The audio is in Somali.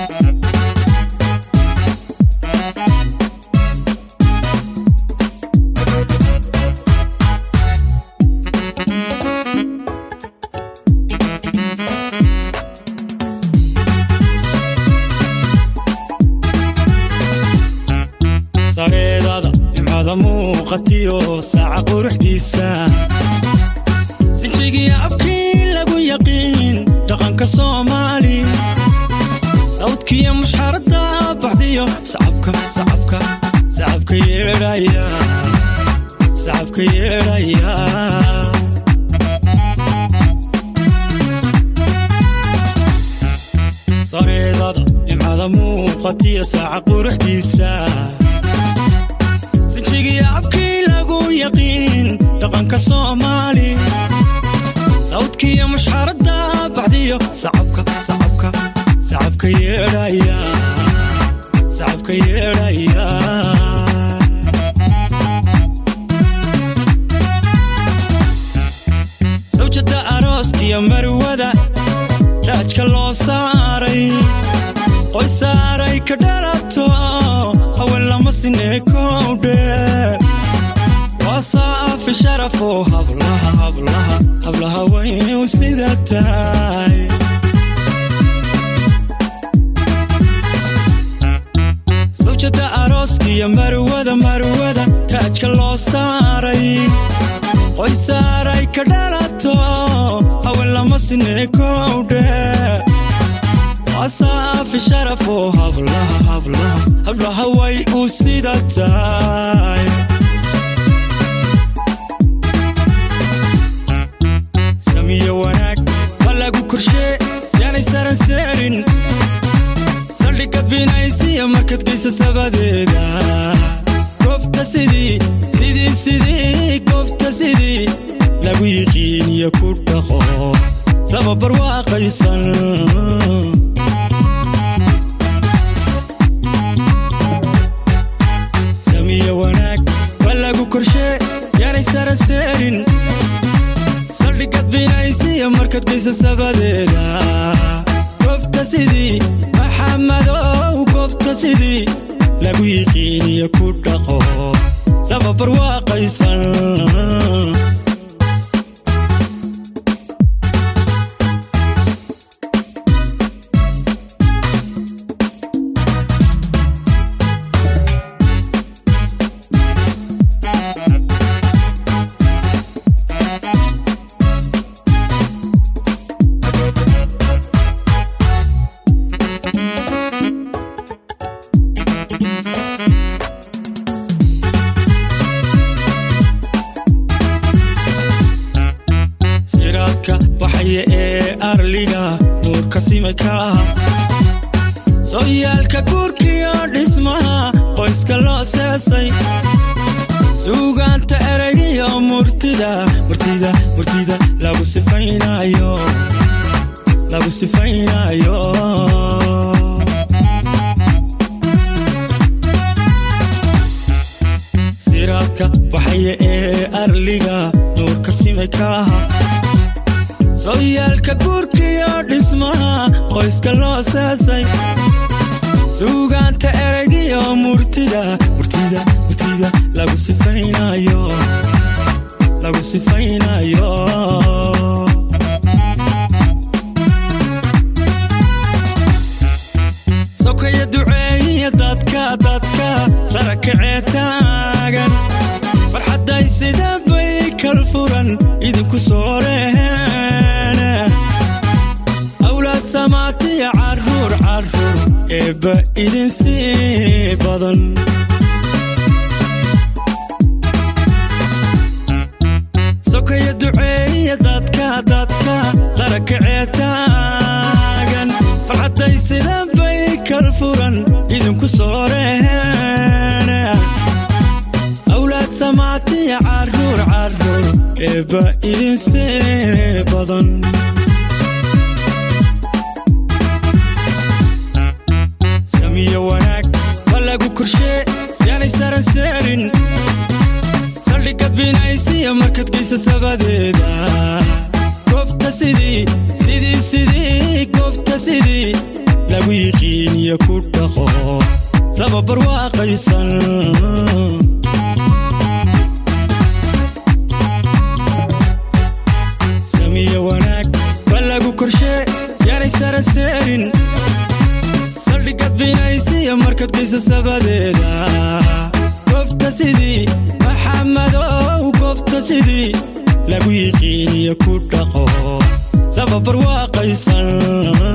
sareedada imada muuqatiyo saaca quruxdiisa sinjigiya afkii lagu yaqiin dhaqanka Soomaali sawdkiya mushxarada baxdiyo sacabka yeeraya sareedada imada muuqatiyo saaca quruxdiisa sinjigiya afkii lagu yaqiin dhaqanka Soomaali sawdkiya mushxarada baxdiyo sacabka yeeraya sawjada arooskiya marwada taajka loo saaray qoy saaray ka dhalato haween lama sineekowdhe wasaafi sharafo hablaha waynu sida tahay sawjada arooskiya marwada taajka loo saaray qoy saaray ka dhalato haween lama sineekowdhe wasaafi sharafo hablaha way u sida tahay samiyo wanaag balagu korshe yaanay saran seerin saldhiga binaysiya markad geysa sabadeeda goobta sidii lagu yiqiiniyo ku dhaqo sababar waaqaysan samiyo wanaag balagu korshe yaanay saran seerin saldhiga binaysiya markad geysa sabadeeda goobta sidii maxamadow goobta sidii lagu yiqiiniyo ku dhaqo sababar waaqaysan baxaya ee arliga nuurka simaka sooyaalka guurkiyo dhismaha qoyska loo seesay suugaanta eraygiyo murtida lagu sifaynayo siraadka baxaya ee arliga nuurka simaka sooyaalka guurkiyo dhismaha qoyska loo seesay suugaanta eraygiyo murtida lagu sifaynayo sokaya duceeya dadka sarakacee taagan farxaday sida bay kal furan idinku soo reeheen awlaad samaatiya carruur eebba idin sii badan sokaya duceeya dadka sarakacee taagan farxaday sida bay kal furan idinku soo reeheen awlaad samaatiya carruur eebba idin sii badan samiyo wanaag balagu korshe yaanay saran seerin saldhiga binaysiya markad geysa sabadeeda goobta sidii lagu yiqiiniyo ku dhaqo sabab barwaaqaysan samiyo wanaag balagu korshe yaanay saraseerin saldhigad binaysiya markad geysa sabadeeda goobta sidii maxamadow goobta sidii lagu yiqiiniyo ku dhaqo sabab barwaaqaysan